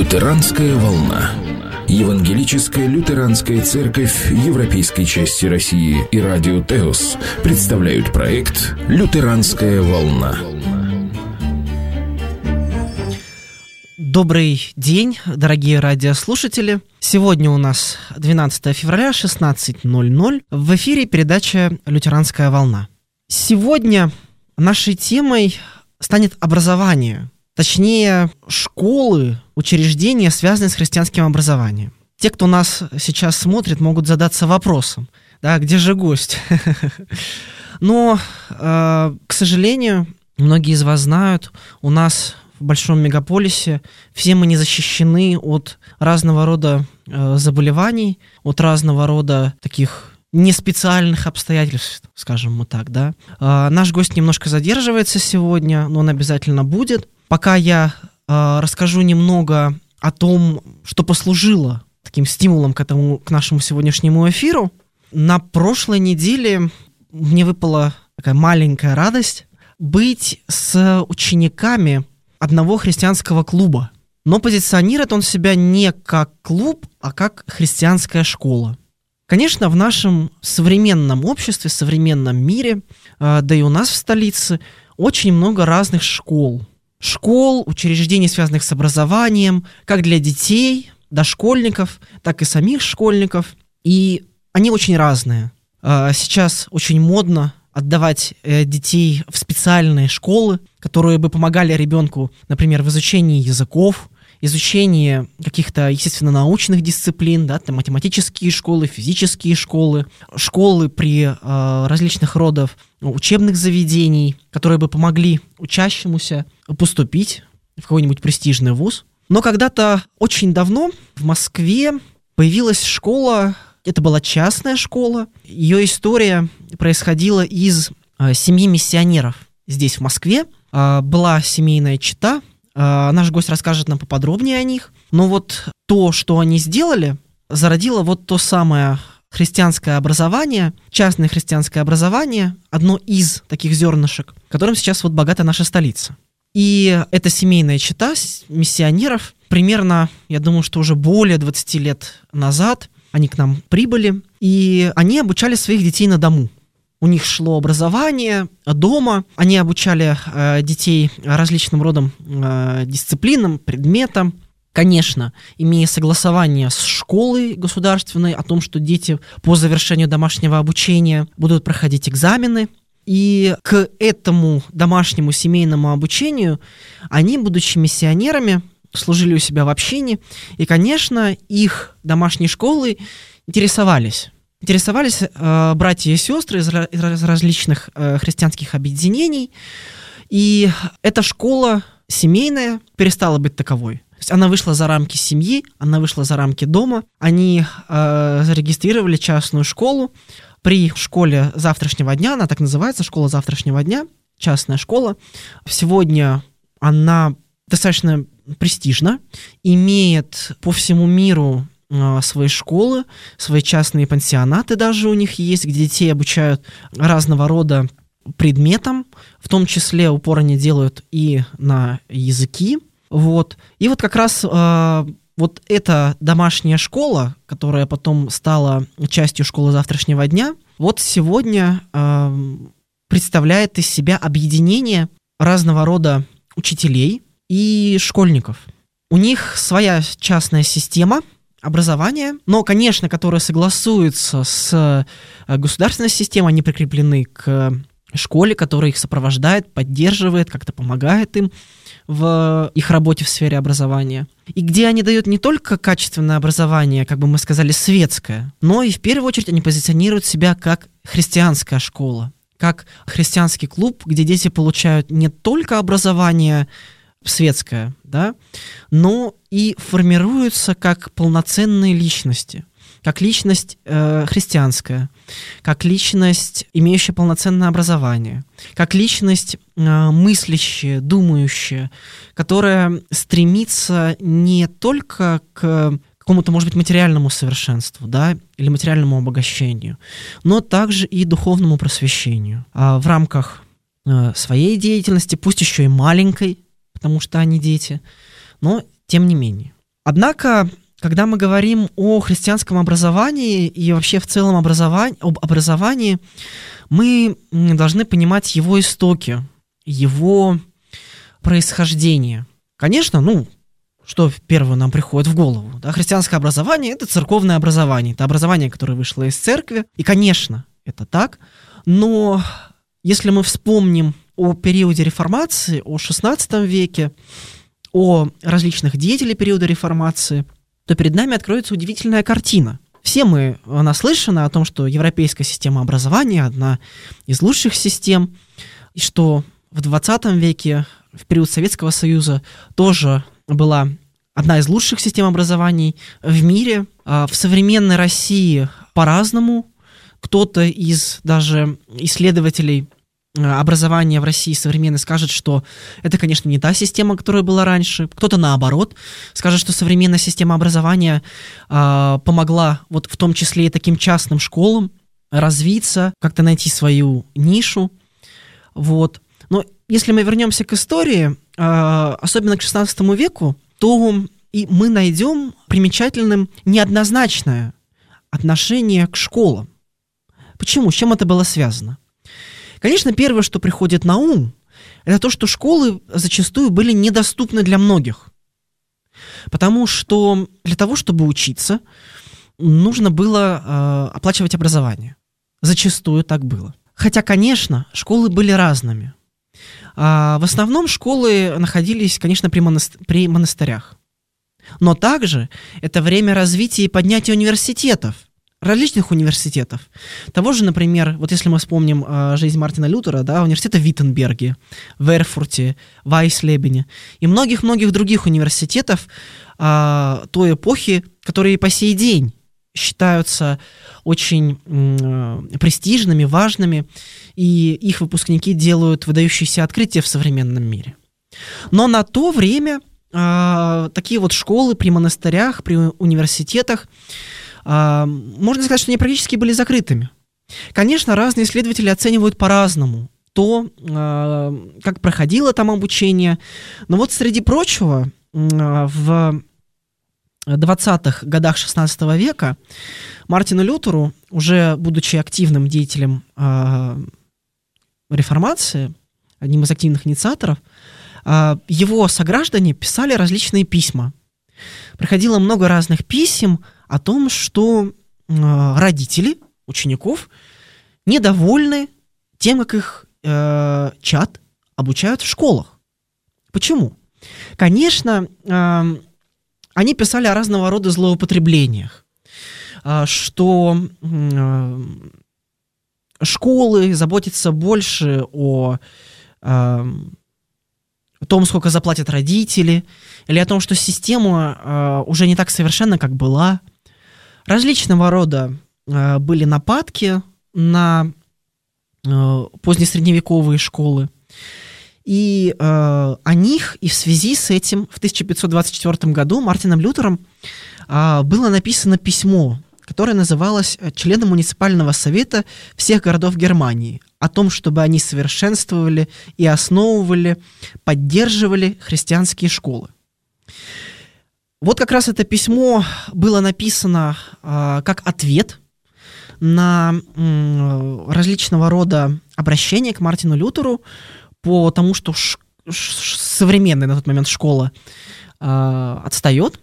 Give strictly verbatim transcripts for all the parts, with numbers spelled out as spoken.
Лютеранская волна. Евангелическая лютеранская церковь Европейской части России и радио Теос представляют проект «Лютеранская волна». Добрый день, дорогие радиослушатели. Сегодня у нас двенадцатое февраля, шестнадцать ноль ноль. В эфире передача «Лютеранская волна». Сегодня нашей темой станет образование. Точнее, школы, учреждения, связанные с христианским образованием. Те, кто нас сейчас смотрит, могут задаться вопросом, да, где же гость? Но, э, к сожалению, многие из вас знают, у нас в большом мегаполисе все мы не защищены от разного рода э, заболеваний, от разного рода таких неспециальных обстоятельств, скажем мы так, да. Э, наш гость немножко задерживается сегодня, но он обязательно будет. Пока я э, расскажу немного о том, что послужило таким стимулом к этому, к нашему сегодняшнему эфиру. На прошлой неделе мне выпала такая маленькая радость быть с учениками одного христианского клуба. Но позиционирует он себя не как клуб, а как христианская школа. Конечно, в нашем современном обществе, современном мире, э, да и у нас в столице, очень много разных школ. Школ, учреждений, связанных с образованием, как для детей, дошкольников, так и самих школьников. И они очень разные. Сейчас очень модно отдавать детей в специальные школы, которые бы помогали ребенку, например, в изучении языков, изучении каких-то естественно-научных дисциплин, да, там математические школы, физические школы, школы при э, различных родах учебных заведений, которые бы помогли учащемуся поступить в какой-нибудь престижный вуз. Но когда-то очень давно в Москве появилась школа, это была частная школа. Ее история происходила из э, семьи миссионеров здесь, в Москве. Э, была семейная чета. Э, наш гость расскажет нам поподробнее о них. Но вот то, что они сделали, зародило вот то самое христианское образование, частное христианское образование, одно из таких зернышек, которым сейчас вот богата наша столица. И эта семейная чета миссионеров примерно, я думаю, что уже более двадцать лет назад они к нам прибыли, и они обучали своих детей на дому. У них шло образование дома, они обучали э, детей различным родом э, дисциплинам, предметам. Конечно, имея согласование с школой государственной о том, что дети по завершению домашнего обучения будут проходить экзамены. И к этому домашнему семейному обучению они, будучи миссионерами, служили у себя в общине. И, конечно, их домашней школой интересовались. Интересовались э, братья и сестры из, из различных э, христианских объединений. И эта школа семейная перестала быть таковой. То есть она вышла за рамки семьи, она вышла за рамки дома. Они э, зарегистрировали частную школу при школе завтрашнего дня. Она так называется, школа завтрашнего дня, частная школа. Сегодня она достаточно престижна, имеет по всему миру э, свои школы, свои частные пансионаты даже у них есть, где детей обучают разного рода предметам, в том числе упор они делают и на языки. Вот. И вот как раз э, вот эта домашняя школа, которая потом стала частью школы завтрашнего дня, вот сегодня э, представляет из себя объединение разного рода учителей и школьников. У них своя частная система образования, но, конечно, которая согласуется с государственной системой, они прикреплены к школе, которая их сопровождает, поддерживает, как-то помогает им в их работе в сфере образования. И где они дают не только качественное образование, как бы мы сказали, светское, но и в первую очередь они позиционируют себя как христианская школа, как христианский клуб, где дети получают не только образование светское, да, но и формируются как полноценные личности, как личность э, христианская, как личность, имеющая полноценное образование, как личность э, мыслящая, думающая, которая стремится не только к какому-то, может быть, материальному совершенству, да, или материальному обогащению, но также и духовному просвещению. А в рамках э, своей деятельности, пусть еще и маленькой, потому что они дети, но тем не менее. Однако, когда мы говорим о христианском образовании и вообще в целом образовании, об образовании, мы должны понимать его истоки, его происхождение. Конечно, ну, что первое нам приходит в голову? Да? Христианское образование – это церковное образование, это образование, которое вышло из церкви. И, конечно, это так, но если мы вспомним о периоде реформации, о шестнадцатом веке, о различных деятелях периода реформации, то перед нами откроется удивительная картина. Все мы наслышаны о том, что европейская система образования одна из лучших систем, и что в двадцатом веке, в период Советского Союза, тоже была одна из лучших систем образований в мире. В современной России по-разному. Кто-то из даже исследователей образования в России современной скажет, что это, конечно, не та система, которая была раньше. Кто-то, наоборот, скажет, что современная система образования э, помогла вот в том числе и таким частным школам развиться, как-то найти свою нишу. Вот. Но если мы вернемся к истории, э, особенно к шестнадцатому веку, то и мы найдем примечательным неоднозначное отношение к школам. Почему? С чем это было связано? Конечно, первое, что приходит на ум, это то, что школы зачастую были недоступны для многих. Потому что для того, чтобы учиться, нужно было э, оплачивать образование. Зачастую так было. Хотя, конечно, школы были разными. А в основном школы находились, конечно, при, монаст- при монастырях. Но также это время развития и поднятия университетов. Различных университетов. Того же, например, вот если мы вспомним э, жизнь Мартина Лютера, да, университета в Виттенберге, в Эрфурте, в Айслебене и многих-многих других университетов э, той эпохи, которые по сей день считаются очень э, престижными, важными, и их выпускники делают выдающиеся открытия в современном мире. Но на то время э, такие вот школы при монастырях, при университетах, можно сказать, что они практически были закрытыми. Конечно, разные исследователи оценивают по-разному то, как проходило там обучение. Но вот среди прочего, в двадцатых годах шестнадцатого века Мартину Лютеру, уже будучи активным деятелем реформации, одним из активных инициаторов, его сограждане писали различные письма. Приходило много разных писем о том, что э, родители учеников недовольны тем, как их э, чад обучают в школах. Почему? Конечно, э, они писали о разного рода злоупотреблениях, э, что э, школы заботятся больше о э, том, сколько заплатят родители, или о том, что система э, уже не так совершенна, как была. Различного рода э, были нападки на э, позднесредневековые школы. И э, о них и в связи с этим в тысяча пятьсот двадцать четвёртом году Мартином Лютером э, было написано письмо, которое называлось «Членам муниципального совета всех городов Германии», о том, чтобы они совершенствовали и основывали, поддерживали христианские школы. Вот как раз это письмо было написано э, как ответ на э, различного рода обращения к Мартину Лютеру по тому, что ш- ш- современная на тот момент школа э, отстает.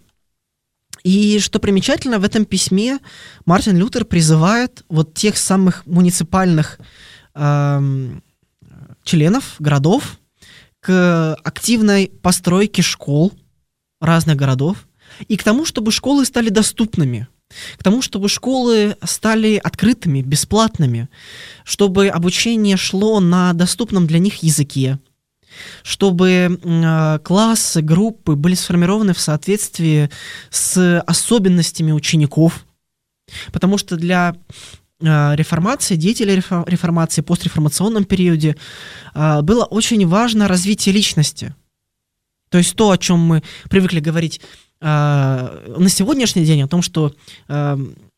И что примечательно, в этом письме Мартин Лютер призывает вот тех самых муниципальных э, членов городов к активной постройке школ разных городов и к тому, чтобы школы стали доступными, к тому, чтобы школы стали открытыми, бесплатными, чтобы обучение шло на доступном для них языке, чтобы э, классы, группы были сформированы в соответствии с особенностями учеников, потому что для э, реформации, деятелей реформации, постреформационном периоде э, было очень важно развитие личности. То есть то, о чем мы привыкли говорить э, на сегодняшний день, о том, что э,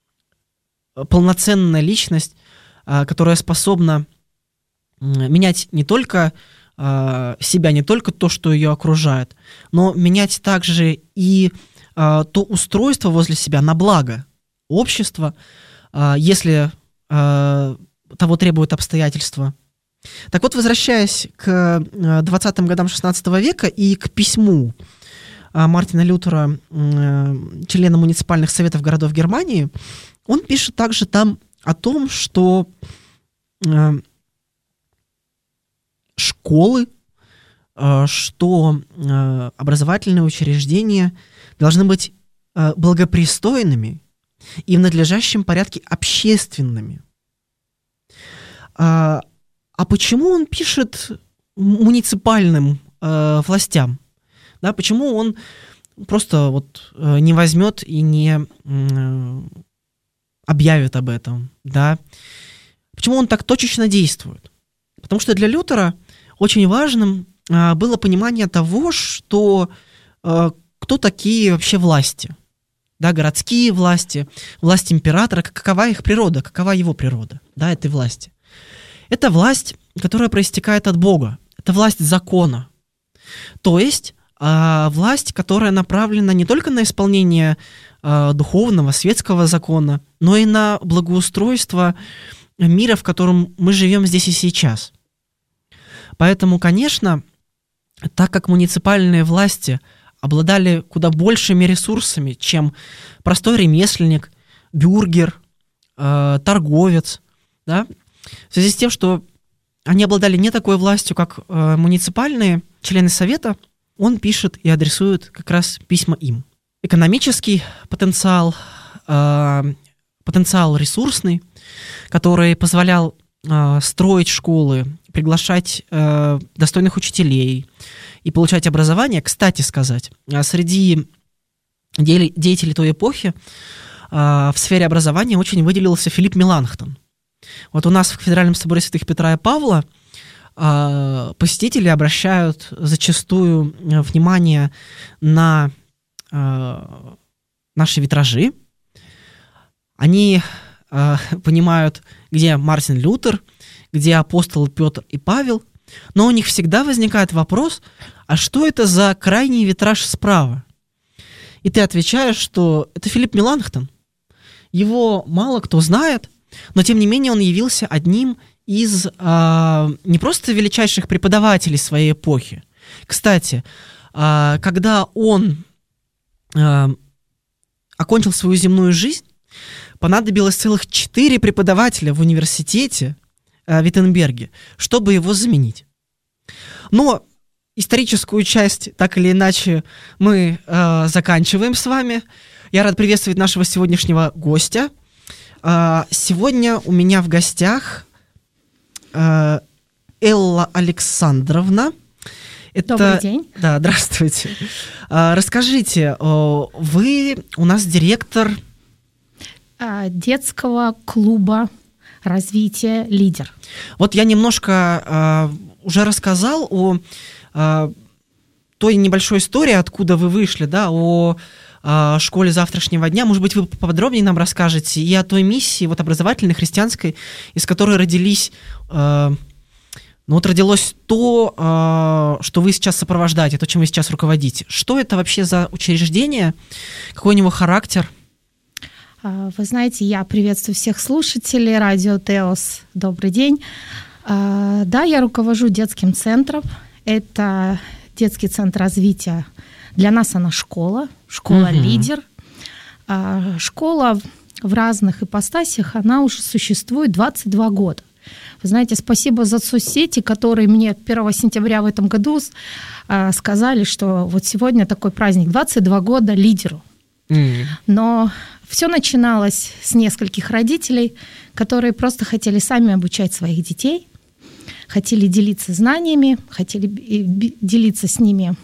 полноценная личность, э, которая способна э, менять не только себя, не только то, что ее окружает, но менять также и то устройство возле себя на благо общества, если того требуют обстоятельства. Так вот, возвращаясь к двадцатым годам шестнадцатого века и к письму Мартина Лютера, члена муниципальных советов городов Германии, он пишет также там о том, что школы, что образовательные учреждения должны быть благопристойными и в надлежащем порядке общественными. А, а почему он пишет муниципальным э, властям? Да, почему он просто вот э, не возьмет и не э, объявит об этом? Да? Почему он так точечно действует? Потому что для Лютера очень важным э, было понимание того, что э, кто такие вообще власти. Да, городские власти, власть императора, какова их природа, какова его природа, да, этой власти. Это власть, которая проистекает от Бога, это власть закона, то есть э, власть, которая направлена не только на исполнение э, духовного, светского закона, но и на благоустройство мира, в котором мы живем здесь и сейчас. Поэтому, конечно, так как муниципальные власти обладали куда большими ресурсами, чем простой ремесленник, бюргер, э, торговец, да? В связи с тем, что они обладали не такой властью, как э, муниципальные члены совета, он пишет и адресует как раз письма им. Экономический потенциал, э, потенциал ресурсный, который позволял э, строить школы, приглашать э, достойных учителей и получать образование. Кстати сказать, среди деятелей той эпохи в сфере образования очень выделился Филипп Меланхтон. Вот у нас в Кафедральном соборе святых Петра и Павла посетители обращают зачастую внимание на наши витражи. Они понимают, где Мартин Лютер, где апостолы Петр и Павел, но у них всегда возникает вопрос, а что это за крайний витраж справа? И ты отвечаешь, что это Филипп Меланхтон. Его мало кто знает, но тем не менее он явился одним из э, не просто величайших преподавателей своей эпохи. Кстати, э, когда он э, окончил свою земную жизнь, понадобилось целых четыре преподавателя в университете в Виттенберге, чтобы его заменить. Но историческую часть, так или иначе, мы э, заканчиваем с вами. Я рад приветствовать нашего сегодняшнего гостя. Э, сегодня у меня в гостях э, Элла Александровна. Это... Добрый день. Да, здравствуйте. Э, расскажите, э, вы у нас директор... Детского клуба развития «Лидер». Вот я немножко э, уже рассказал о э, той небольшой истории, откуда вы вышли, да, о э, школе завтрашнего дня. Может быть, вы поподробнее нам расскажете и о той миссии вот, образовательной, христианской, из которой родились, э, ну вот родилось то, э, что вы сейчас сопровождаете, то, чем вы сейчас руководите. Что это вообще за учреждение? Какой у него характер? Вы знаете, я приветствую всех слушателей радио Теос. Добрый день. Да, я руковожу детским центром. Это детский центр развития. Для нас она школа, школа угу. «Лидер». Школа в разных ипостасях, она уже существует двадцать два года. Вы знаете, спасибо за соцсети, которые мне первого сентября в этом году сказали, что вот сегодня такой праздник, двадцать два года «Лидеру». Mm. Но все начиналось с нескольких родителей, которые просто хотели сами обучать своих детей, хотели делиться знаниями, хотели делиться с ними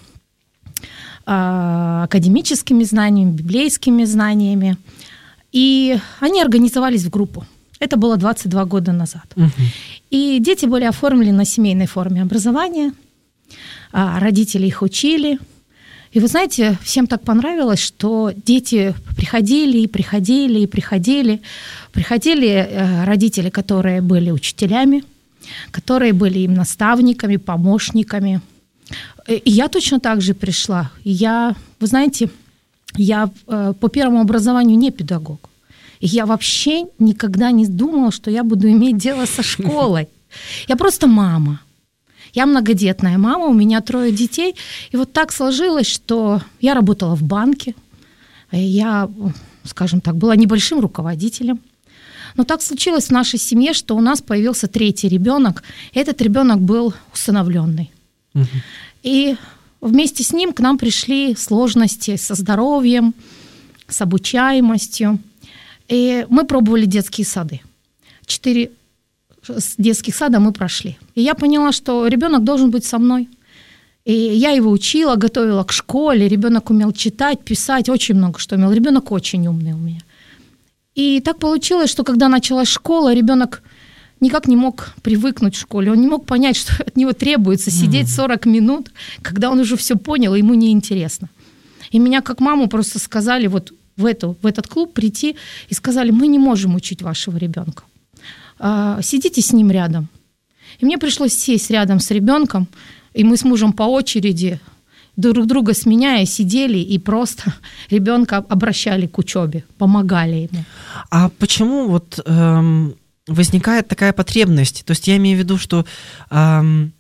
э, академическими знаниями, библейскими знаниями. И они организовались в группу. Это было двадцать два года назад. Uh-huh. И дети были оформлены на семейной форме образования, э, родители их учили. И вы знаете, всем так понравилось, что дети приходили и приходили и приходили. Приходили э, родители, которые были учителями, которые были им наставниками, помощниками. И я точно так же пришла. И я, вы знаете, я э, по первому образованию не педагог. И я вообще никогда не думала, что я буду иметь дело со школой. Я просто мама. Я многодетная мама, у меня трое детей. И вот так сложилось, что я работала в банке. Я, скажем так, была небольшим руководителем. Но так случилось в нашей семье, что у нас появился третий ребенок. И этот ребенок был усыновленный. Угу. И вместе с ним к нам пришли сложности со здоровьем, с обучаемостью. И мы пробовали детские сады. Четыре детских сада мы прошли. И я поняла, что ребенок должен быть со мной. И я его учила, готовила к школе. Ребенок умел читать, писать, очень много что умел. Ребенок очень умный у меня. И так получилось, что когда началась школа, ребенок никак не мог привыкнуть в школе. Он не мог понять, что от него требуется сидеть сорок минут, когда он уже все понял, и ему неинтересно. И меня как маму просто сказали вот в, эту, в этот клуб прийти и сказали: мы не можем учить вашего ребенка. Сидите с ним рядом. И мне пришлось сесть рядом с ребенком, и мы с мужем по очереди, друг друга сменяя, сидели и просто ребенка обращали к учебе, помогали ему. А почему вот эм, возникает такая потребность? То есть я имею в виду, что, эм,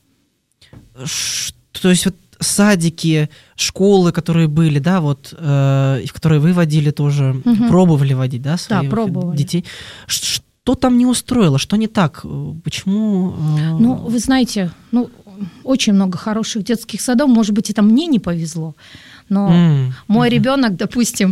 ш, то есть вот садики, школы, которые были, да, вот, э, в которые вы водили тоже, угу. пробовали водить, да, своих да, детей. Ш, что там не устроило? Что не так? Почему? Э... Ну, вы знаете, ну, очень много хороших детских садов. Может быть, это мне не повезло. Но mm. мой mm-hmm. ребенок, допустим,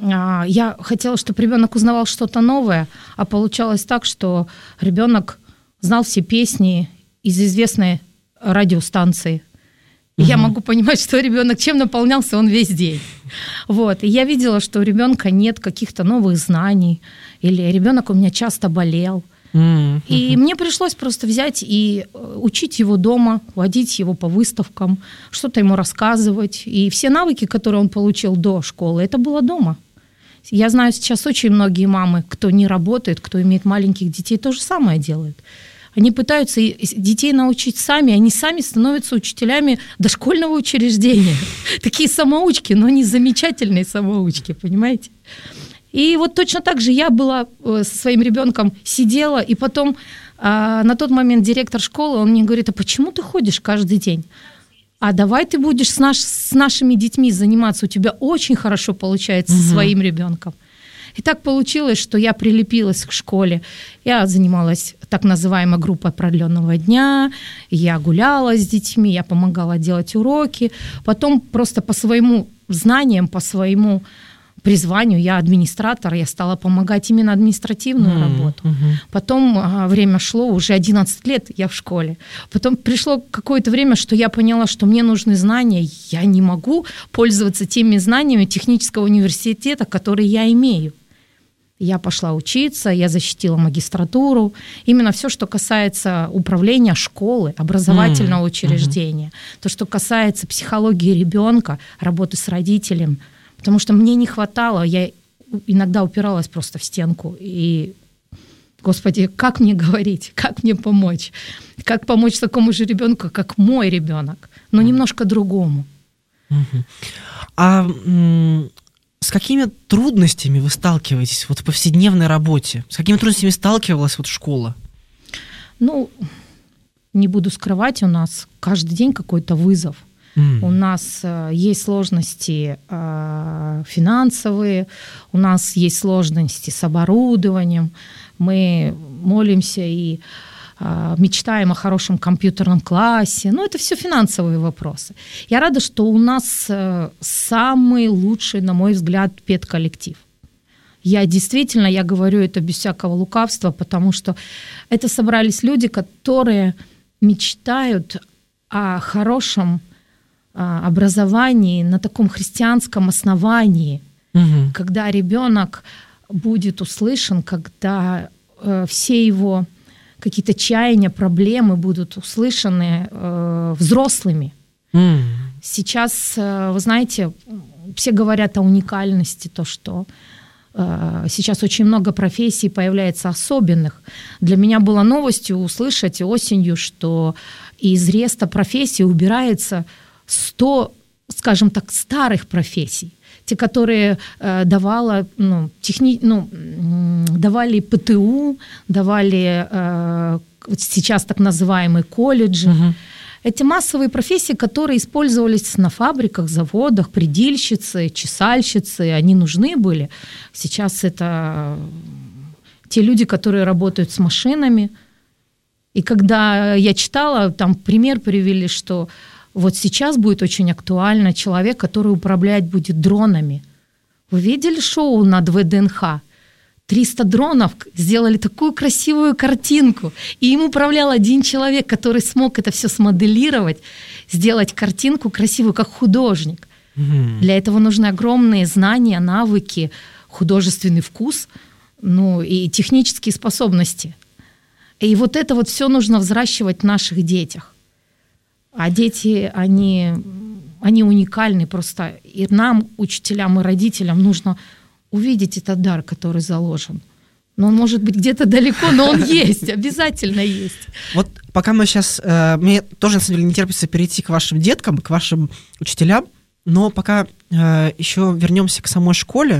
я хотела, чтобы ребенок узнавал что-то новое, а получалось так, что ребенок знал все песни из известной радиостанции. И mm-hmm. я могу понимать, что ребенок чем наполнялся он весь день. Вот. И я видела, что у ребенка нет каких-то новых знаний, или ребенок у меня часто болел. Mm-hmm. И мне пришлось просто взять и учить его дома, водить его по выставкам, что-то ему рассказывать. И все навыки, которые он получил до школы, это было дома. Я знаю сейчас очень многие мамы, кто не работает, кто имеет маленьких детей, то же самое делают. Они пытаются детей научить сами, они сами становятся учителями дошкольного учреждения. Такие самоучки, но они замечательные самоучки, понимаете? И вот точно так же я была со своим ребенком, сидела, и потом а, на тот момент директор школы, он мне говорит: а почему ты ходишь каждый день? А давай ты будешь с, наш, с нашими детьми заниматься, у тебя очень хорошо получается угу. со своим ребенком. И так получилось, что я прилепилась к школе. Я занималась так называемой группой продленного дня, я гуляла с детьми, я помогала делать уроки. Потом просто по своему знаниям, по своему призванию, я администратор, я стала помогать именно административную mm-hmm. работу. Mm-hmm. Потом а, время шло, уже одиннадцать лет я в школе. Потом пришло какое-то время, что я поняла, что мне нужны знания. Я не могу пользоваться теми знаниями технического университета, которые я имею. Я пошла учиться, я защитила магистратуру. Именно все, что касается управления школы, образовательного mm-hmm. учреждения, то, что касается психологии ребенка, работы с родителем. Потому что мне не хватало, я иногда упиралась просто в стенку. И, Господи, как мне говорить, как мне помочь? Как помочь такому же ребенку, как мой ребенок, но немножко другому. Mm-hmm. А м- с какими трудностями вы сталкиваетесь вот в повседневной работе? С какими трудностями сталкивалась вот школа? Ну, не буду скрывать, у нас каждый день какой-то вызов. Mm. У нас э, есть сложности э, финансовые, у нас есть сложности с оборудованием. Мы молимся и э, мечтаем о хорошем компьютерном классе. Ну, это все финансовые вопросы. Я рада, что у нас э, самый лучший, на мой взгляд, педколлектив. Я действительно, я говорю это без всякого лукавства, потому что это собрались люди, которые мечтают о хорошем образовании на таком христианском основании, угу. когда ребенок будет услышан, когда э, все его какие-то чаяния, проблемы будут услышаны э, взрослыми. Mm. Сейчас, э, вы знаете, все говорят о уникальности, то, что э, сейчас очень много профессий появляется особенных. Для меня было новостью услышать осенью, что из реста профессий убирается сто, скажем так, старых профессий, те, которые э, давала, ну, техни... ну, давали ПТУ, давали э, вот сейчас так называемые колледжи. Угу. Эти массовые профессии, которые использовались на фабриках, заводах, предельщицы, чесальщицы, они нужны были. Сейчас это те люди, которые работают с машинами. И когда я читала, там пример привели, что вот сейчас будет очень актуально человек, который управлять будет дронами. Вы видели шоу над ВДНХ? триста дронов сделали такую красивую картинку, и им управлял один человек, который смог это все смоделировать, сделать картинку красивую, как художник. Mm-hmm. Для этого нужны огромные знания, навыки, художественный вкус, ну и технические способности. И вот это вот все нужно взращивать в наших детях. А дети, они, они уникальны просто. И нам, учителям и родителям, нужно увидеть этот дар, который заложен. Но он может быть где-то далеко, но он есть, обязательно есть. Вот пока мы сейчас... Э, мне тоже, на самом деле, не терпится перейти к вашим деткам, к вашим учителям, но пока э, еще вернемся к самой школе.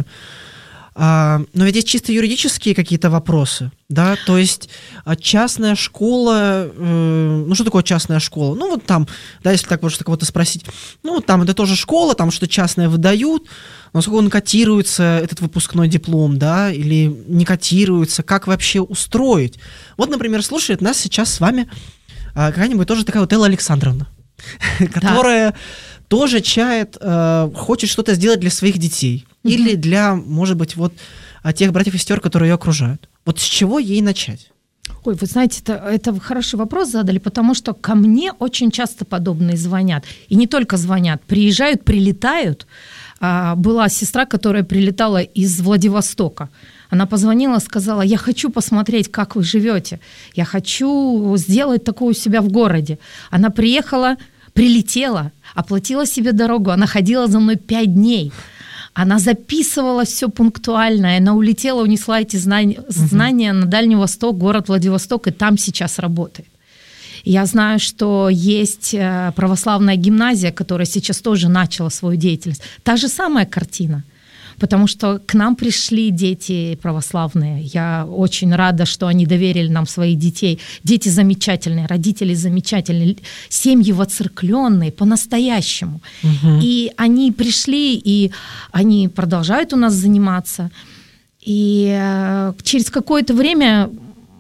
Э, но ведь есть чисто юридические какие-то вопросы, да? То есть частная школа... Э, ну, что такое частная школа? Ну, вот там, да, если так можно кого-то спросить, ну, вот там это тоже школа, там что-то частное выдают, насколько он котируется, этот выпускной диплом, да, или не котируется, как вообще устроить. Вот, например, слушает нас сейчас с вами а, какая-нибудь тоже такая вот Элла Александровна, которая тоже чает, а, хочет что-то сделать для своих детей mm-hmm. или для, может быть, вот тех братьев и сестер, которые ее окружают. Вот с чего ей начать? Ой, вы знаете, это, это хороший вопрос задали, потому что ко мне очень часто подобные звонят. И не только звонят, приезжают, прилетают. Была сестра, которая прилетала из Владивостока. Она позвонила, сказала: я хочу посмотреть, как вы живете. Я хочу сделать такое у себя в городе. Она приехала, прилетела, оплатила себе дорогу. Она ходила за мной пять дней. Она записывала все пунктуально. Она улетела, унесла эти знания, знания на Дальний Восток, город Владивосток, и там сейчас работает. Я знаю, что есть православная гимназия, которая сейчас тоже начала свою деятельность. Та же самая картина, потому что к нам пришли дети православные. Я очень рада, что они доверили нам своих детей. Дети замечательные, родители замечательные, семьи воцеркленные по-настоящему. Угу. И они пришли, и они продолжают у нас заниматься. И через какое-то время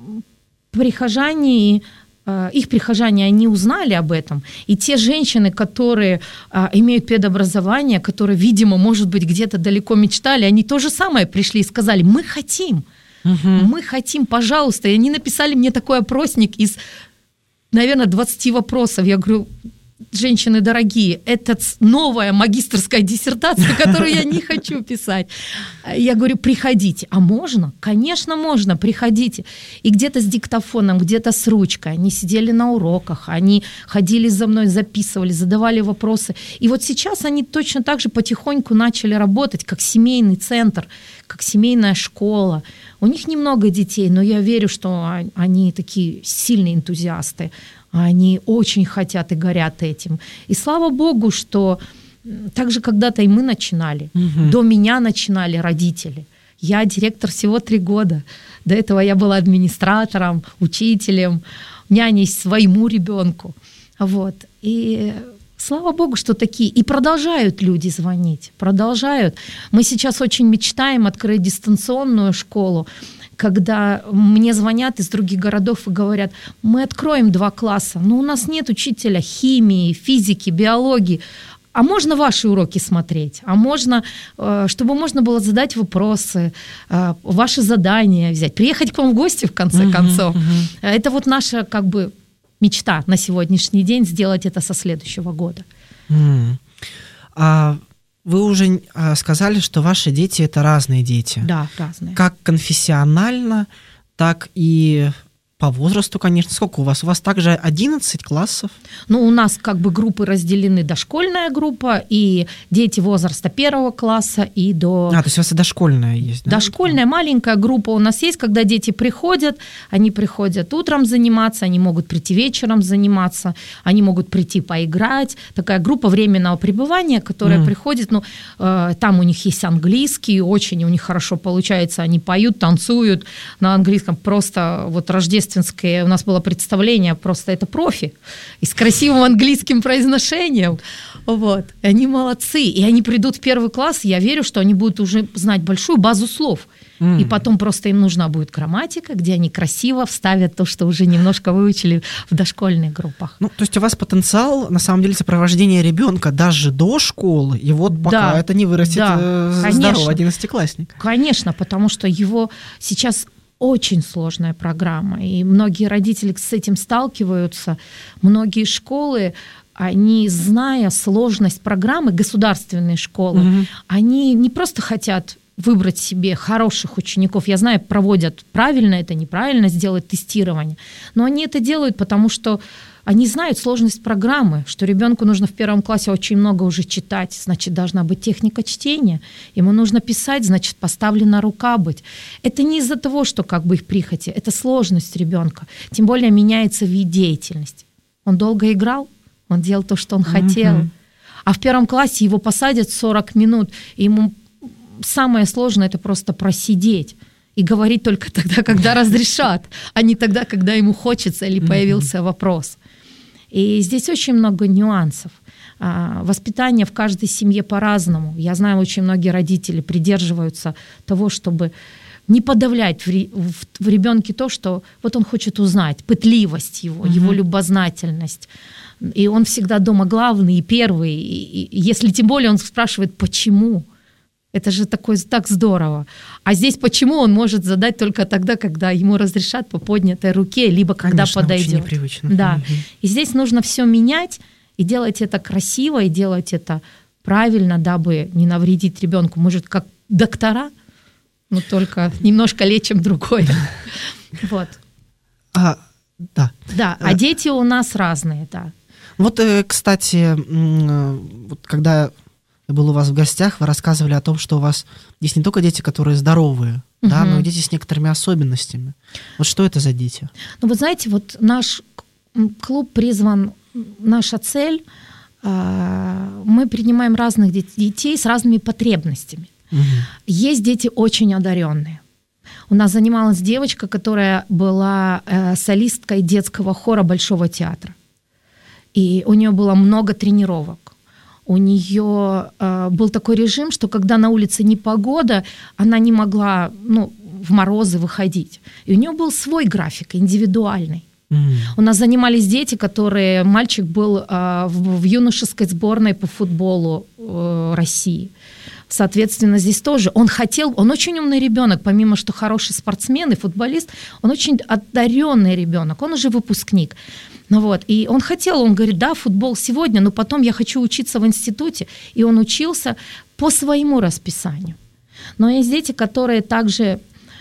прихожане... Их прихожане, они узнали об этом. И те женщины, которые а, имеют педобразование, которые, видимо, может быть, где-то далеко мечтали, они то же самое пришли и сказали: мы хотим, угу. мы хотим, пожалуйста. И они написали мне такой опросник из, наверное, двадцати вопросов. Я говорю: женщины дорогие, это новая магистерская диссертация, которую я не хочу писать. Я говорю: приходите. А можно? Конечно, можно, приходите. И где-то с диктофоном, где-то с ручкой. Они сидели на уроках, они ходили за мной, записывали, задавали вопросы. И вот сейчас они точно так же потихоньку начали работать, как семейный центр, как семейная школа. У них немного детей, но я верю, что они такие сильные энтузиасты. Они очень хотят и горят этим. И слава Богу, что так же когда-то и мы начинали. Угу. До меня начинали родители. Я директор всего три года. До этого я была администратором, учителем, няней своему ребенку. Вот. И слава Богу, что такие. И продолжают люди звонить. Продолжают. Мы сейчас очень мечтаем открыть дистанционную школу, когда мне звонят из других городов и говорят: мы откроем два класса, но у нас нет учителя химии, физики, биологии. А можно ваши уроки смотреть? А можно, чтобы можно было задать вопросы, ваши задания взять, приехать к вам в гости, в конце uh-huh, концов. Uh-huh. Это вот наша как бы мечта на сегодняшний день, сделать это со следующего года. Uh-huh. А вы уже сказали, что ваши дети — это разные дети. Да, разные. Как конфессионально, так и по возрасту, конечно. Сколько у вас? У вас также одиннадцать классов? Ну, у нас как бы группы разделены: дошкольная группа и дети возраста первого класса и до... А, то есть у вас и дошкольная есть, да? Дошкольная маленькая группа у нас есть, когда дети приходят, они приходят утром заниматься, они могут прийти вечером заниматься, они могут прийти поиграть. Такая группа временного пребывания, которая mm. приходит, ну, э, там у них есть английский, очень у них хорошо получается, они поют, танцуют на английском, просто вот рождественское у нас было представление, просто это профи, и с красивым английским произношением, вот, и они молодцы, и они придут в первый класс, я верю, что они будут уже знать большую базу слов, mm. и потом просто им нужна будет грамматика, где они красиво вставят то, что уже немножко выучили в дошкольных группах. Ну, то есть у вас потенциал, на самом деле, сопровождения ребенка даже до школы, и вот пока да, это не вырастет да, здоровый одиннадцатиклассник. Конечно, потому что его сейчас очень сложная программа, и многие родители с этим сталкиваются. Многие школы, они, зная сложность программы, государственные школы, угу. они не просто хотят выбрать себе хороших учеников. Я знаю, проводят правильно это, неправильно сделать тестирование, но они это делают, потому что они знают сложность программы, что ребенку нужно в первом классе очень много уже читать, значит, должна быть техника чтения. Ему нужно писать, значит, поставлена рука быть. Это не из-за того, что как бы их прихоти, это сложность ребенка. Тем более меняется вид деятельности. Он долго играл, он делал то, что он хотел. Mm-hmm. А в первом классе его посадят сорок минут, и ему самое сложное – это просто просидеть. И говорить только тогда, когда разрешат, а не тогда, когда ему хочется или появился вопрос. И здесь очень много нюансов. Воспитание в каждой семье по-разному. Я знаю, очень многие родители придерживаются того, чтобы не подавлять в ребенке то, что вот он хочет узнать, пытливость его, угу. его любознательность. И он всегда дома главный и первый. И если тем более он спрашивает, почему. Это же такое, так здорово. А здесь почему он может задать только тогда, когда ему разрешат по поднятой руке, либо когда Конечно, подойдет. Очень непривычно. Да. Угу. И здесь нужно все менять и делать это красиво, и делать это правильно, дабы не навредить ребенку. Мы же как доктора, но только немножко лечим другое. Вот. А, да. Да, а дети у нас разные, да. Вот, кстати, вот когда я был у вас в гостях, вы рассказывали о том, что у вас есть не только дети, которые здоровые, угу. да, но и дети с некоторыми особенностями. Вот что это за дети? Ну, вы знаете, вот наш клуб призван, наша цель, мы принимаем разных детей с разными потребностями. Угу. Есть дети очень одаренные. У нас занималась девочка, которая была солисткой детского хора Большого театра. И у нее было много тренировок. У нее э, был такой режим, что когда на улице непогода, она не могла, ну, в морозы выходить. И у нее был свой график, индивидуальный. Mm. У нас занимались дети, которые... Мальчик был э, в, в юношеской сборной по футболу э, России. Соответственно, здесь тоже он хотел... Он очень умный ребенок, помимо что хороший спортсмен и футболист, он очень одаренный ребенок, он уже выпускник. Ну вот, и он хотел, он говорит, да, футбол сегодня, но потом я хочу учиться в институте. И он учился по своему расписанию. Но есть дети, которые также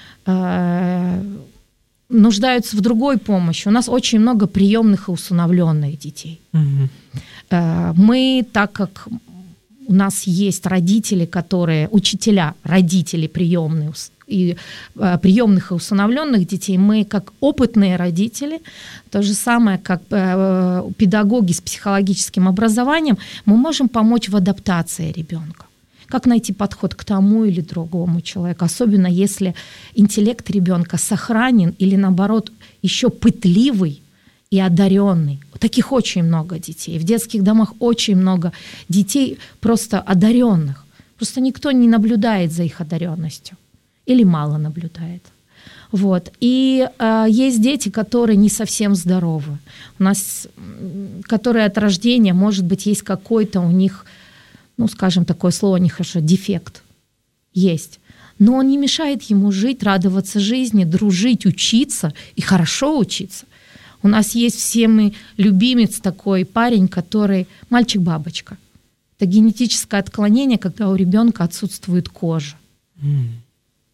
э, нуждаются в другой помощи. У нас очень много приемных и усыновленных детей. Угу. Э, мы, так как у нас есть родители, которые, учителя, родители приемные и э, приемных и усыновленных детей, мы как опытные родители, то же самое, как э, педагоги с психологическим образованием, мы можем помочь в адаптации ребенка. Как найти подход к тому или другому человеку, особенно если интеллект ребенка сохранен или наоборот еще пытливый и одаренный. Таких очень много детей. В детских домах очень много детей просто одаренных. Просто никто не наблюдает за их одаренностью. Или мало наблюдает. Вот. И э, есть дети, которые не совсем здоровы. У нас, которые от рождения, может быть, есть какой-то у них, ну, скажем, такое слово нехорошо, дефект. Есть. Но он не мешает ему жить, радоваться жизни, дружить, учиться и хорошо учиться. У нас есть всем любимец такой парень, который мальчик-бабочка. Это генетическое отклонение, когда у ребенка отсутствует кожа. Mm.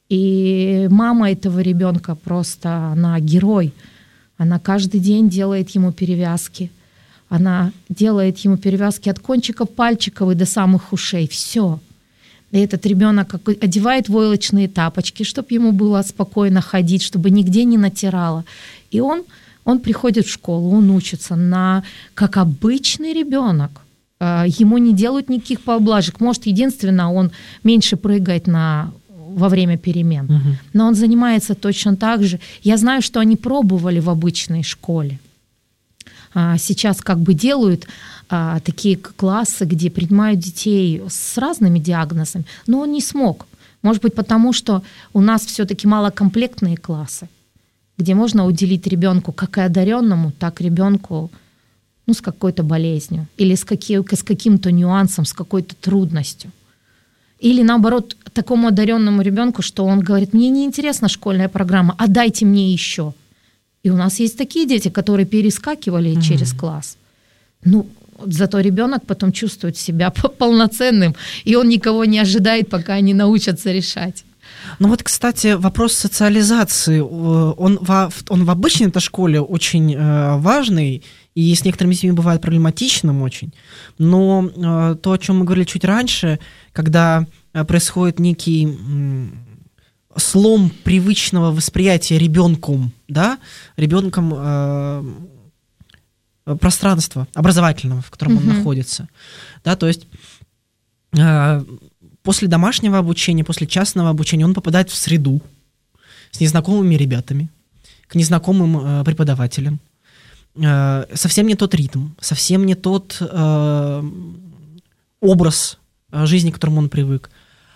И мама этого ребенка просто, она герой. Она каждый день делает ему перевязки. Она делает ему перевязки от кончиков пальчиков и до самых ушей. Все. И этот ребенок одевает войлочные тапочки, чтобы ему было спокойно ходить, чтобы нигде не натирало. И он, он приходит в школу, он учится на, как обычный ребенок. Ему не делают никаких поблажек. Может, единственное, он меньше прыгает на, во время перемен. Угу. Но он занимается точно так же. Я знаю, что они пробовали в обычной школе. Сейчас как бы делают а, такие классы, где принимают детей с разными диагнозами, но он не смог. Может быть, потому что у нас все-таки малокомплектные классы, где можно уделить ребенку как и одаренному, так и ребенку, ну, с какой-то болезнью или с, каким, с каким-то нюансом, с какой-то трудностью. Или наоборот, такому одаренному ребенку, что он говорит: мне не интересна школьная программа, а дайте мне еще. И у нас есть такие дети, которые перескакивали mm-hmm. через класс. Ну, зато ребенок потом чувствует себя полноценным, и он никого не ожидает, пока они научатся решать. Ну вот, кстати, вопрос социализации, он в, он в обычной-то школе очень э, важный, и с некоторыми детьми бывает проблематичным очень. Но э, то, о чем мы говорили чуть раньше, когда э, происходит некий... Э, слом привычного восприятия ребенком, да, ребенком э, пространства образовательного, в котором mm-hmm. он находится, да, то есть э, после домашнего обучения, после частного обучения он попадает в среду с незнакомыми ребятами, к незнакомым э, преподавателям, э, совсем не тот ритм, совсем не тот э, образ жизни, к которому он привык.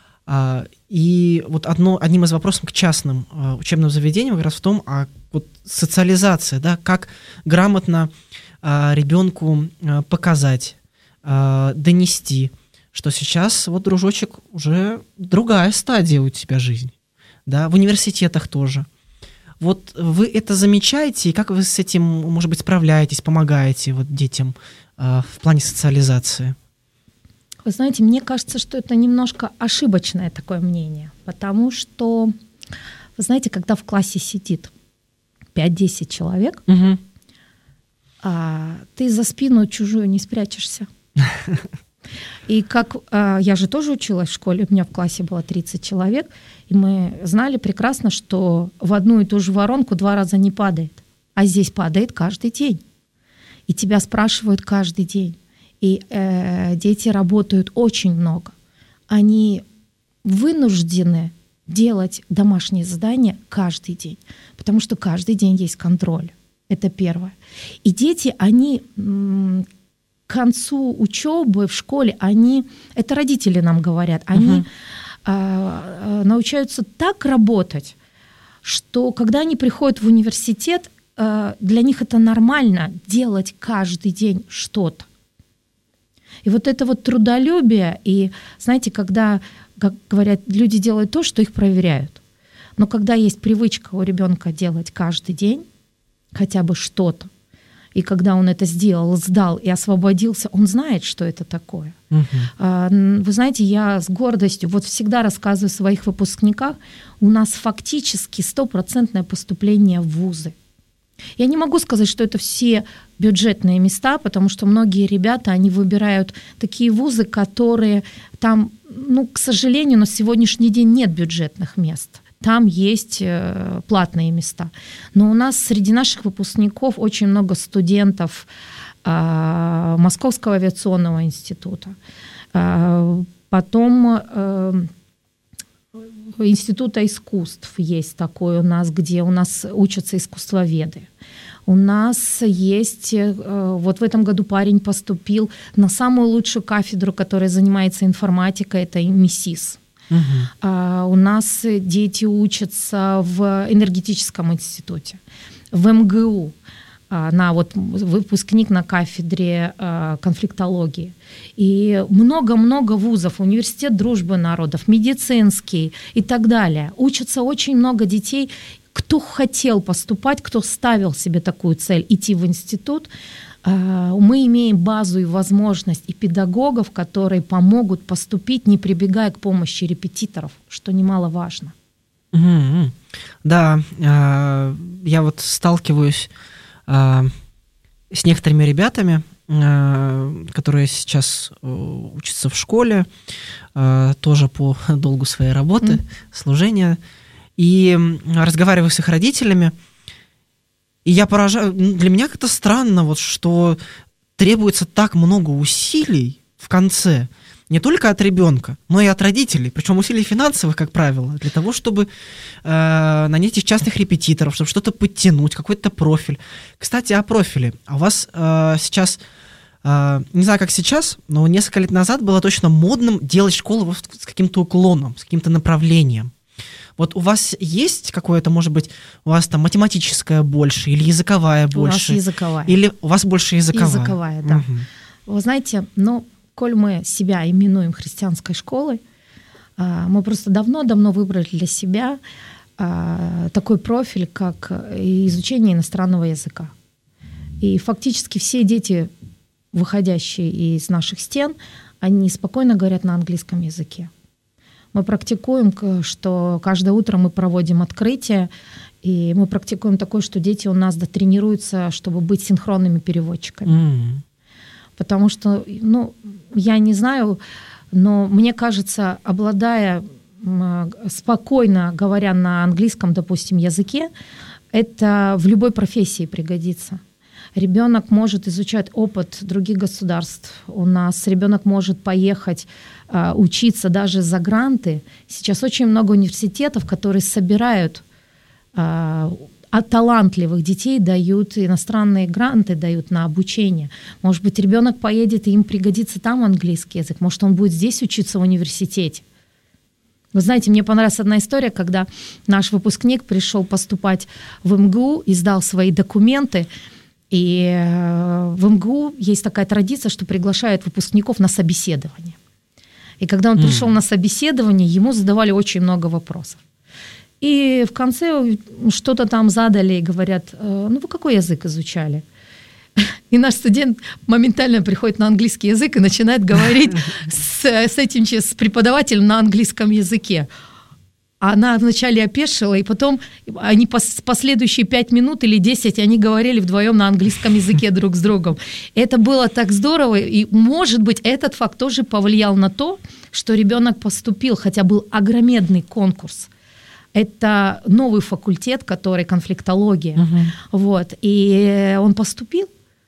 И вот одно, одним из вопросов к частным uh, учебным заведениям как раз в том, а вот социализация, да, как грамотно uh, ребенку uh, показать, uh, донести, что сейчас вот, дружочек, уже другая стадия у тебя жизни, да, в университетах тоже. Вот вы это замечаете, и как вы с этим, может быть, справляетесь, помогаете вот детям uh, в плане социализации? Вы знаете, мне кажется, что это немножко ошибочное такое мнение, потому что, вы знаете, когда в классе сидит пять-десять человек, угу. а, ты за спину чужую не спрячешься. И как а, я же тоже училась в школе, у меня в классе было тридцать человек, и мы знали прекрасно, что в одну и ту же воронку два раза не падает, а здесь падает каждый день. И тебя спрашивают каждый день. И э, дети работают очень много. Они вынуждены делать домашние задания каждый день, потому что каждый день есть контроль. Это первое. И дети, они м- к концу учебы в школе, они, это родители нам говорят, они uh-huh. э, научаются так работать, что когда они приходят в университет, э, для них это нормально делать каждый день что-то. И вот это вот трудолюбие, и знаете, когда, как говорят, люди делают то, что их проверяют. Но когда есть привычка у ребенка делать каждый день хотя бы что-то, и когда он это сделал, сдал и освободился, он знает, что это такое. Uh-huh. Вы знаете, я с гордостью вот всегда рассказываю о своих выпускниках, у нас фактически стопроцентное поступление в вузы. Я не могу сказать, что это все бюджетные места, потому что многие ребята, они выбирают такие вузы, которые там, ну, к сожалению, на сегодняшний день нет бюджетных мест. Там есть э, платные места. Но у нас среди наших выпускников очень много студентов э, Московского авиационного института. Э, потом... Э, Института искусств есть такой у нас, где у нас учатся искусствоведы. У нас есть, вот в этом году парень поступил на самую лучшую кафедру, которая занимается информатикой, это МИСИС. Угу. А у нас дети учатся в энергетическом институте, в эм гэ у. На вот выпускник на кафедре э, конфликтологии. И много-много вузов, университет дружбы народов, медицинский и так далее. Учатся очень много детей, кто хотел поступать, кто ставил себе такую цель идти в институт. Э, мы имеем базу и возможность и педагогов, которые помогут поступить, не прибегая к помощи репетиторов, что немаловажно. Mm-hmm. Да, э, я вот сталкиваюсь э, с некоторыми ребятами, э, которые сейчас э, учатся в школе, э, тоже по долгу своей работы, mm. служения, и разговариваю с их родителями, и я поражаю, для меня как-то странно, вот, что требуется так много усилий в конце, не только от ребенка, но и от родителей, причем усилий финансовых, как правило, для того, чтобы э, нанять их частных репетиторов, чтобы что-то подтянуть, какой-то профиль. Кстати, о профиле. А у вас э, сейчас, э, не знаю, как сейчас, но несколько лет назад было точно модным делать школу с каким-то уклоном, с каким-то направлением. Вот у вас есть какое-то, может быть, у вас там математическая больше или языковая больше? У нас языковая. Или у вас больше языковая? Языковая, да. Угу. Вы знаете, ну... Коль мы себя именуем христианской школой, мы просто давно-давно выбрали для себя такой профиль, как изучение иностранного языка. И фактически все дети, выходящие из наших стен, они спокойно говорят на английском языке. Мы практикуем, что каждое утро мы проводим открытие, и мы практикуем такое, что дети у нас дотренируются, чтобы быть синхронными переводчиками. Mm. Потому что, ну, я не знаю, но мне кажется, обладая спокойно говоря на английском, допустим, языке, это в любой профессии пригодится. Ребенок может изучать опыт других государств. У нас ребенок может поехать uh, учиться даже за гранты. Сейчас очень много университетов, которые собирают uh, а талантливых детей, дают иностранные гранты, дают на обучение. Может быть, ребенок поедет, и им пригодится там английский язык. Может, он будет здесь учиться в университете. Вы знаете, мне понравилась одна история, когда наш выпускник пришел поступать в эм гэ у и сдал свои документы. И в эм гэ у есть такая традиция, что приглашают выпускников на собеседование. И когда он mm. пришел на собеседование, ему задавали очень много вопросов. И в конце что-то там задали и говорят: ну вы какой язык изучали? И наш студент моментально приходит на английский язык и начинает говорить с, с этим с преподавателем на английском языке. Она вначале опешила, и потом они пос, последующие пять минут или десять они говорили вдвоем на английском языке друг с другом. Это было так здорово, и, может быть, этот факт тоже повлиял на то, что ребенок поступил, хотя был огромный конкурс. Это новый факультет, который конфликтология. Uh-huh. Вот. И он поступил.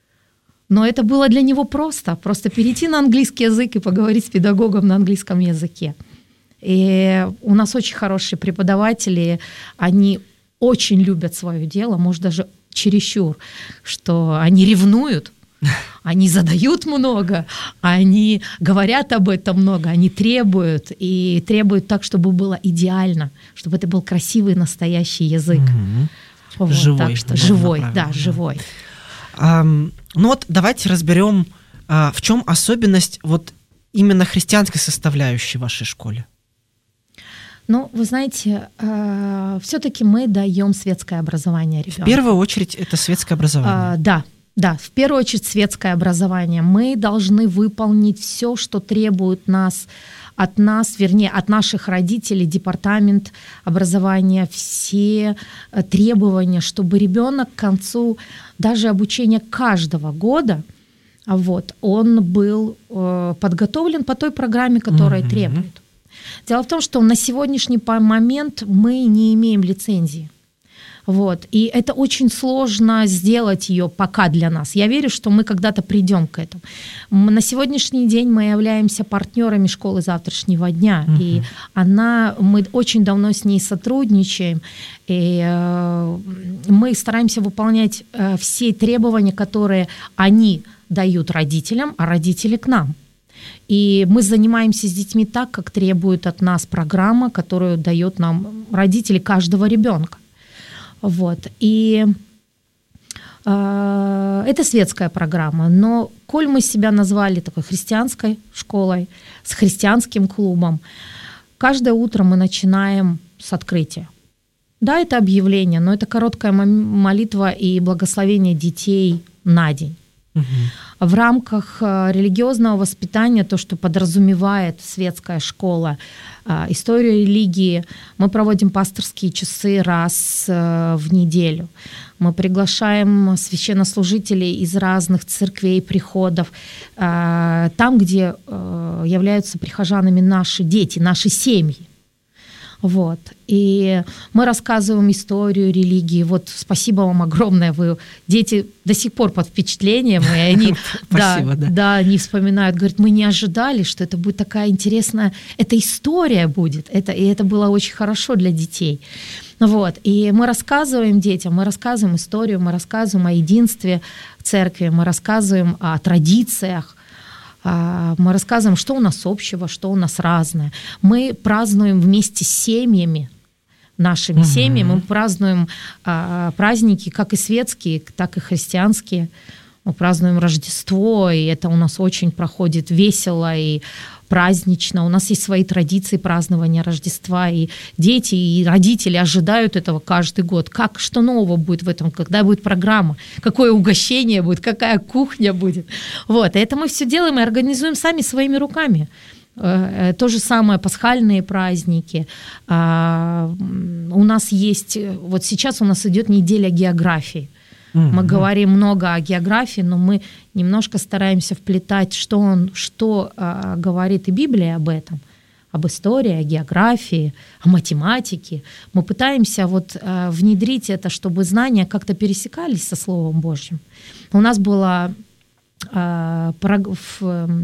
Но это было для него просто. Просто перейти на английский язык и поговорить с педагогом на английском языке. И у нас очень хорошие преподаватели. Они очень любят свое дело, может, даже чересчур, что они ревнуют. Они задают много, они говорят об этом много, они требуют, и требуют так, чтобы было идеально, чтобы это был красивый, настоящий язык. Mm-hmm. Вот, живой. Так что, живой, да, да, живой. А, ну вот давайте разберем, а, в чем особенность вот именно христианской составляющей в вашей школе. Ну, вы знаете, э, все-таки мы даем светское образование ребенку. В первую очередь это светское образование. А, да. Да, в первую очередь светское образование. Мы должны выполнить все, что требует нас, от нас, вернее, от наших родителей, департамент образования, все требования, чтобы ребенок к концу даже обучения каждого года, вот, он был э, подготовлен по той программе, которая mm-hmm. требует. Дело в том, что на сегодняшний момент мы не имеем лицензии. Вот. И это очень сложно сделать ее пока для нас. Я верю, что мы когда-то придем к этому. На сегодняшний день мы являемся партнерами школы завтрашнего дня. Uh-huh. И она, мы очень давно с ней сотрудничаем. И э, мы стараемся выполнять э, все требования, которые они дают родителям, а родители к нам. И мы занимаемся с детьми так, как требует от нас программа, которую дает нам родители каждого ребенка. Вот. И э, это светская программа, но коль мы себя назвали такой христианской школой, с христианским клубом, каждое утро мы начинаем с открытия. Да, это объявление, но это короткая молитва и благословение детей на день. Угу. В рамках религиозного воспитания, то, что подразумевает светская школа, историю религии, мы проводим пасторские часы раз в неделю. Мы приглашаем священнослужителей из разных церквей, приходов, там, где являются прихожанами наши дети, наши семьи. Вот. И мы рассказываем историю религии. Вот спасибо вам огромное. Вы, дети до сих пор под впечатлением, и они, да, да, они вспоминают, говорят, мы не ожидали, что это будет такая интересная, эта история будет, это, и это было очень хорошо для детей. Вот. И мы рассказываем детям, мы рассказываем историю, мы рассказываем о единстве церкви, мы рассказываем о традициях, мы рассказываем, что у нас общего, что у нас разное. Мы празднуем вместе с семьями, нашими угу. семьями, мы празднуем а, праздники, как и светские, так и христианские. Мы празднуем Рождество, и это у нас очень проходит весело и празднично. У нас есть свои традиции празднования Рождества, и дети, и родители ожидают этого каждый год. Как, что нового будет в этом, когда будет программа, какое угощение будет, какая кухня будет. Вот, и это мы все делаем и организуем сами своими руками. То же самое пасхальные праздники. У нас есть, вот сейчас у нас идет неделя географии. Мы mm-hmm. говорим много о географии, но мы немножко стараемся вплетать, что, он, что э, говорит и Библия об этом, об истории, о географии, о математике. Мы пытаемся вот, э, внедрить это, чтобы знания как-то пересекались со Словом Божьим. У нас была э, в,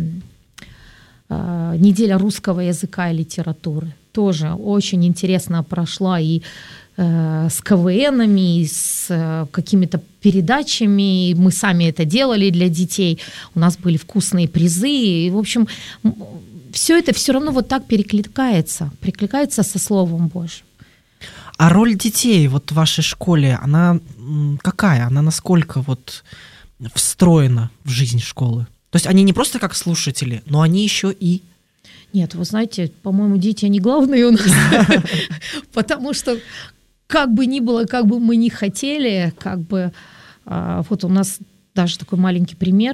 э, неделя русского языка и литературы. Тоже очень интересно прошла и с КВНами, с какими-то передачами. Мы сами это делали для детей. У нас были вкусные призы. И, в общем, все это все равно вот так перекликается. Перекликается со Словом Божьим. А роль детей вот в вашей школе, она какая? Она насколько вот встроена в жизнь школы? То есть они не просто как слушатели, но они еще и... Нет, вы знаете, по-моему, дети, они главные у нас. Потому что как бы ни было, как бы мы ни хотели, как бы... Вот у нас даже такой маленький пример.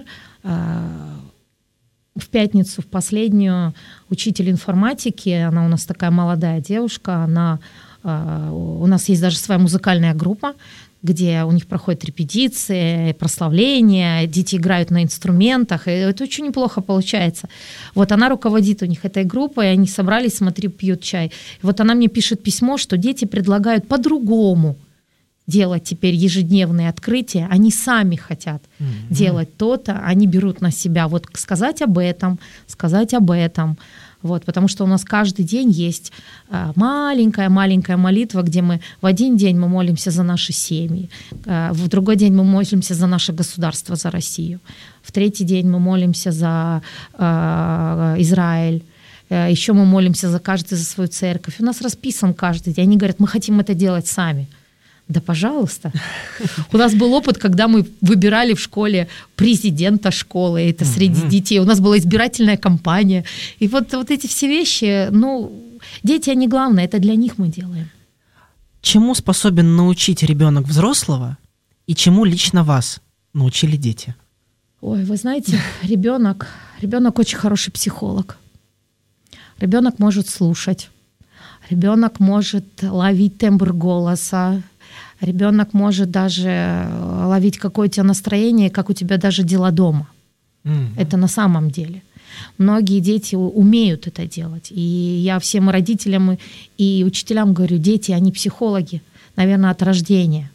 В пятницу, в последнюю, учитель информатики, она у нас такая молодая девушка, она... У нас есть даже своя музыкальная группа, где у них проходят репетиции, прославления, дети играют на инструментах, и это очень неплохо получается. Вот она руководит у них этой группой, они собрались, смотри, пьют чай. И вот она мне пишет письмо, что дети предлагают по-другому делать теперь ежедневные открытия, они сами хотят mm-hmm. делать то-то, они берут на себя вот сказать об этом, сказать об этом. Вот, потому что у нас каждый день есть маленькая-маленькая молитва, где мы в один день мы молимся за наши семьи, в другой день мы молимся за наше государство, за Россию, в третий день мы молимся за э, Израиль, еще мы молимся за каждый за свою церковь. У нас расписан каждый день. Они говорят, мы хотим это делать сами. Да, пожалуйста. У нас был опыт, когда мы выбирали в школе президента школы, это среди mm-hmm. детей. У нас была избирательная кампания. И вот, вот эти все вещи, ну, дети, они главное, это для них мы делаем. Чему способен научить ребенок взрослого и чему лично вас научили дети? Ой, вы знаете, ребенок, ребенок очень хороший психолог. Ребенок может слушать. Ребенок может ловить тембр голоса. Ребенок может даже ловить какое у тебя настроение, как у тебя даже дела дома. Mm-hmm. Это на самом деле. Многие дети умеют это делать. И я всем родителям и учителям говорю, дети, они психологи, наверное, от рождения.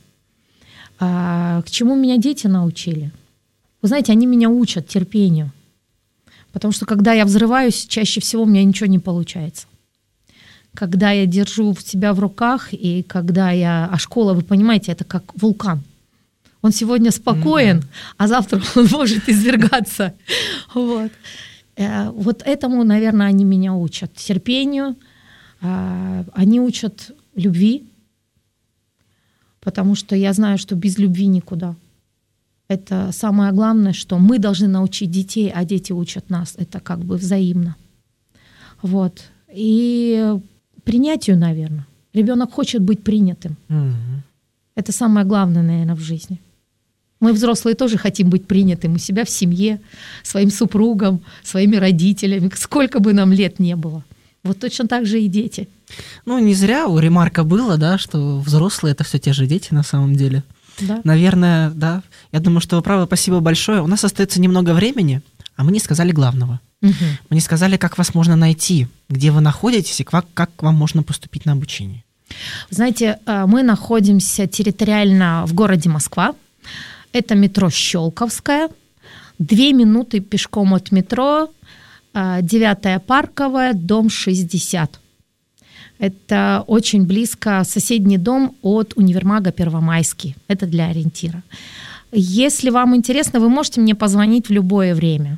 А к чему меня дети научили? Вы знаете, они меня учат терпению. Потому что когда я взрываюсь, чаще всего у меня ничего не получается. Когда я держу себя в руках, и когда я... А школа, вы понимаете, это как вулкан. Он сегодня спокоен, mm-hmm. а завтра он может извергаться. Вот. Вот этому, наверное, они меня учат. Терпению. Они учат любви. Потому что я знаю, что без любви никуда. Это самое главное, что мы должны научить детей, а дети учат нас. Это как бы взаимно. Вот. И... принятию, наверное. Ребенок хочет быть принятым. Mm-hmm. Это самое главное, наверное, в жизни. Мы, взрослые, тоже хотим быть принятым у себя в семье, своим супругом, своими родителями, сколько бы нам лет не было. Вот точно так же и дети. Ну, не зря у Ремарка было, да, что взрослые — это все те же дети на самом деле. Да. Наверное, да. Я думаю, что вы правы, спасибо большое. У нас остается немного времени, а мы не сказали главного. Угу. Мы не сказали, как вас можно найти, где вы находитесь и как, как к вам можно поступить на обучение. Знаете, мы находимся территориально в городе Москва. Это метро Щелковская. Две минуты пешком от метро, девятая Парковая, дом шестьдесят. Это очень близко, соседний дом от универмага Первомайский. Это для ориентира. Если вам интересно, вы можете мне позвонить в любое время.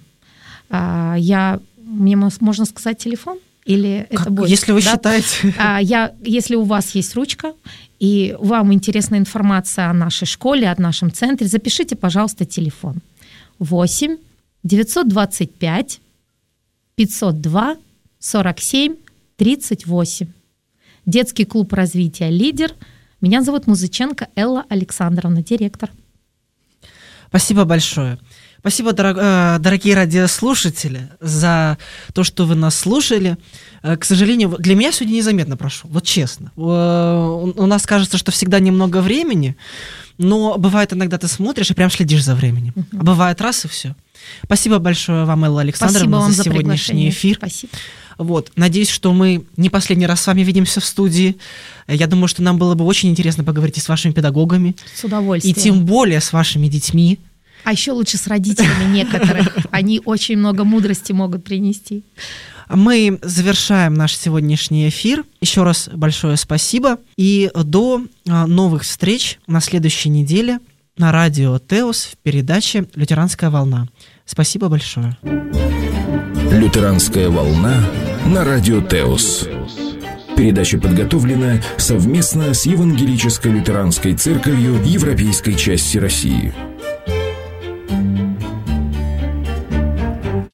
Я, мне можно сказать телефон? Или как, это будет? Если вы да? считаете. Я, если у вас есть ручка, и вам интересна информация о нашей школе, о нашем центре, запишите, пожалуйста, телефон. восемь девятьсот двадцать пять пятьсот два сорок семь тридцать восемь. Детский клуб развития «Лидер». Меня зовут Музыченко Элла Александровна, директор. Спасибо большое. Спасибо, дорогие радиослушатели, за то, что вы нас слушали. К сожалению, для меня сегодня незаметно прошло, вот честно. У нас кажется, что всегда немного времени, но бывает иногда ты смотришь и прям следишь за временем. Uh-huh. А бывает раз и все. Спасибо большое вам, Элла Александровна, вам за, за сегодняшний эфир. Спасибо. Вот. Надеюсь, что мы не последний раз с вами видимся в студии. Я думаю, что нам было бы очень интересно поговорить и с вашими педагогами. С удовольствием. И тем более с вашими детьми. А еще лучше с родителями некоторых. Они очень много мудрости могут принести. Мы завершаем наш сегодняшний эфир. Еще раз большое спасибо. И до новых встреч на следующей неделе на радио Теос в передаче «Лютеранская волна». Спасибо большое. «Лютеранская волна» на радио Теос. Передача подготовлена совместно с Евангелической лютеранской церковью Европейской части России.